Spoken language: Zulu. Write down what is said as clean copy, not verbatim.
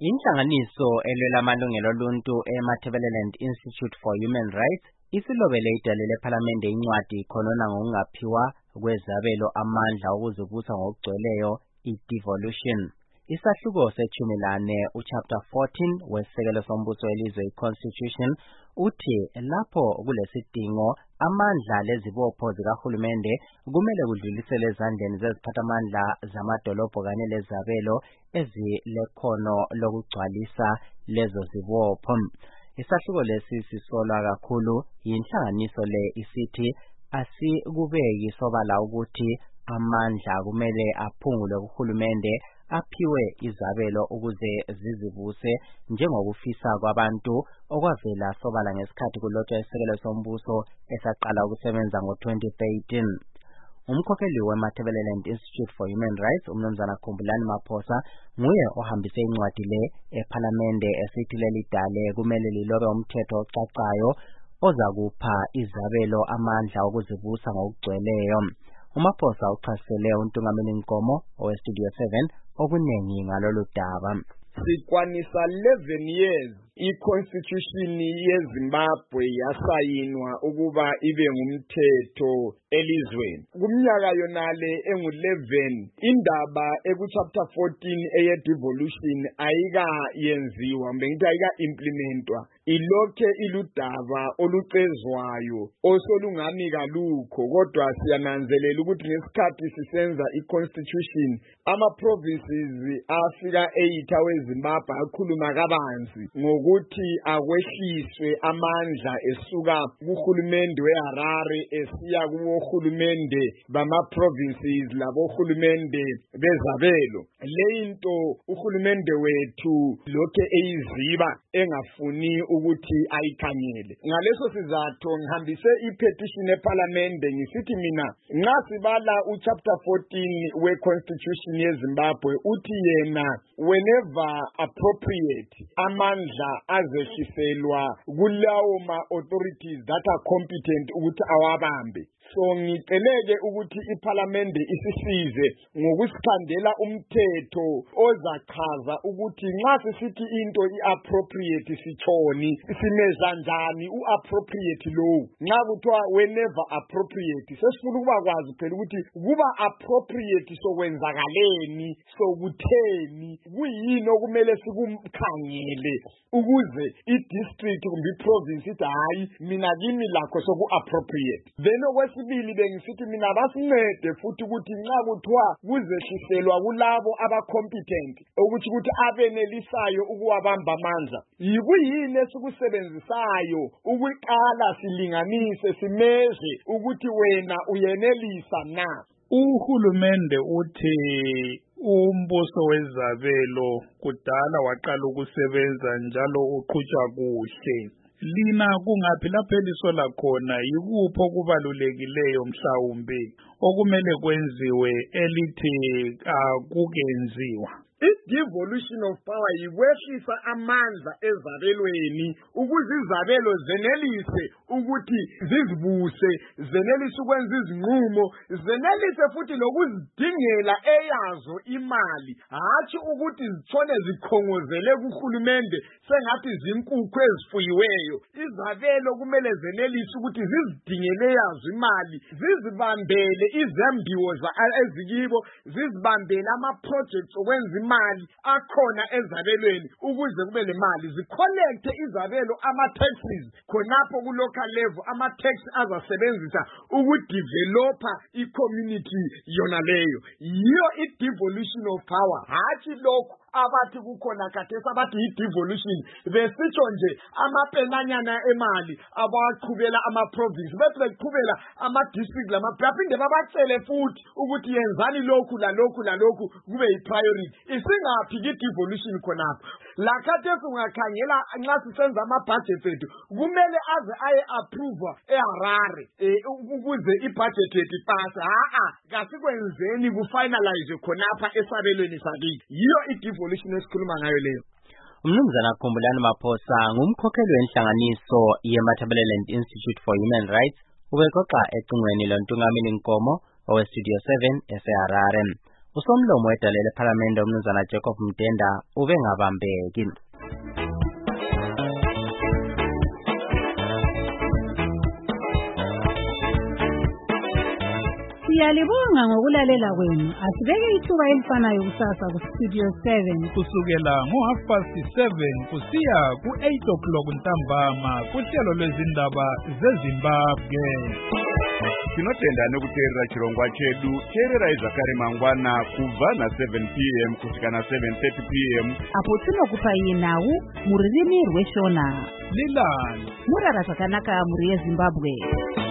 Inhlanganiso elwela amalungelo oluntu eMatabeleland Institute for Human Rights isilobele idale lephalamende incwadi khonona ngokungaphiwa kwezabelo amandla okuzibusa ngokugcweleyo i-devolution. Isahluko se-14 uchapter 14 wesekelo sombuso welizwe i-Constitution uthi lapho kulesidingo amandla lezibopho zikahulumende kumele kudluliselwe ezandleni zeziphathamandla zamadolobho kanye lezabelo ezilekhono lokugcwalisa lezo zibopho. Isahluko lesi sisolwa kakhulu yinhlanganiso le isithi asikubeki sobala ukuthi amandla kumele aphungulwe kuhulumende aphiwe izabelo ukuze zizibuse njengokufisa kwabantu okwavela sobala ngesikhathi kulotshwa isekelo sombuso esaqala ukusebenza ngo-2013. Umkhokheli weMatabeleland Institute for Human Rights umnumzana Khumbulani Maphosa nguye ohambise incwadi le ephalamende esithi leli dale kumele lilobe umthetho ocacayo ozakupha izabelo amandla okuzibusa ngokugcweleyo. uMaphosa uchasisele untungameli Nkomo oweStudio 7 okunengi ngalolu daba. Sikwanisa 11 years i-Constitution yeZimbabwe yasayinwa ukuba ibe ngumthetho elizweni. Kumnyaka yonale engu-11 indaba ekuchapter 14 eye-devolution ayika yenziwa ngithi ayika implementwa. Ilokhe iludaba olucezwayo osolungani kalukho kodwa siyananzelela ukuthi ngesikhathi sisenza i-Constitution ama-provinces afika 8 weZimbabwe akhuluma kabanzi ngokuthi akwehliswe amandla esuka kuhulumende weHarare esiya kuhulumende bama-provinces labohulumende bezabelo. Leyinto uhulumende wethu lokhe eyiziba engafuni ukuthi ayikhanyele. Ngaleso sizathu ngihambise i-petition eParliament ngisithi mina nxa sibala uchapter 14 we-Constitution yeZimbabwe uthi yena whenever appropriate amandla azehliselwa kulawo ma-authorities that are competent ukuthi awabambe. So ngiceleke ukuthi iParliament isisize ngokusikhandela umthetho ozachaza ukuthi nxa sisithi into iappropriate sithoni simeza njani uappropriate low. Nxa kuthiwa whenever appropriate sesifuna ukuba kwazi phela ukuthi kuba appropriate sokwenzakaleni sokutheni kuyini okumele sikumkhangele ukuze i-district kumbe i-province ithi hayi mina kimi lakho soku-appropriate. Then okwesibili bengisithi mina basincede futhi ukuthi nxa kuthiwa kuzehliselwa kulabo aba-competent ukuthi abenelisayo ukuwabamba amandla yikuyini esikusebenzisayo ukuqala silinganise simeze ukuthi wena uyenelisa na. Uhulumende uthi umbuso wezabelo kudala waqala ukusebenza njalo uqhutshwa kuhle. Lina kungaphi lapho elisola khona yikuphi okubalulekileyo mhlawumbe okumele kwenziwe elithi akukenziwa? I-devolution of power yikwehlisa amandla ezabelweni ukuze izabelo zenelise ukuthi zizibuse, zenelise ukwenza izinqumo, zenelise futhi lokuzidingela eyazo imali, hatshi ukuthi zithone zikhongozele kuhulumende sengathi zinkukhu ezifuyiweyo. Izabelo kumele zenelise ukuthi zizidingele yazo imali, zizibambele izembiwo ezikibo, zizibambele ama-projects okwenza imali akhona ezabelweni ukuze kube le mali zicollecte izabelo ama-taxes khonapho ku-local level ama-tax azasebenzisa ukudevelopa i-community yona leyo. Yiyo i-devolution of power, hatshi lokhu abathi kukhona khathesi abathi i-devolution besitsho nje amapenanyana emali abaqhubela ama-province bethi beqhubela ama-district baphinde babacele futhi ukuthi yenzani lokhu lalokhu lalokhu kube yi-priority. Isingaphi i-devolution khonapho? Lakhathesi ungakhangela nxa sisenza ama-budget ethu kumele aze aye-approve eHarare ukuze i-budget yethu ipase. Kasikwenzeni kufinalize khonapha esabelweni sakithi. Yiyo i-devolution esikhuluma ngayo leyo. Umnumzana Khumbulani Maphosa ngumkhokheli wenhlanganiso yeMatabeleland Institute for Human Rights ubexoxa ecingweni lontungameli Nkomo oweStudio 7 eseHarare. Usomlomo wedale lePhalamende umnumzana Jacob Mdenda ubengabambeki. Siyalibonga ngokulalela kwenu. Asibeke ithuba elifanayo kusasa ku Studio 7 kusukela ngo7:30 kusiya ku8 ntambama kuhlelo lwezindaba zeZimbabwe. Tinotenda nekuteerera chirongwa chedu. Teerera izvakare mangwana kubva na7 p.m. kusvika na7:30 p.m. apo tinokupa nhau mururimi rweShona. Lilani Murara zvakanaka muri yeZimbabwe.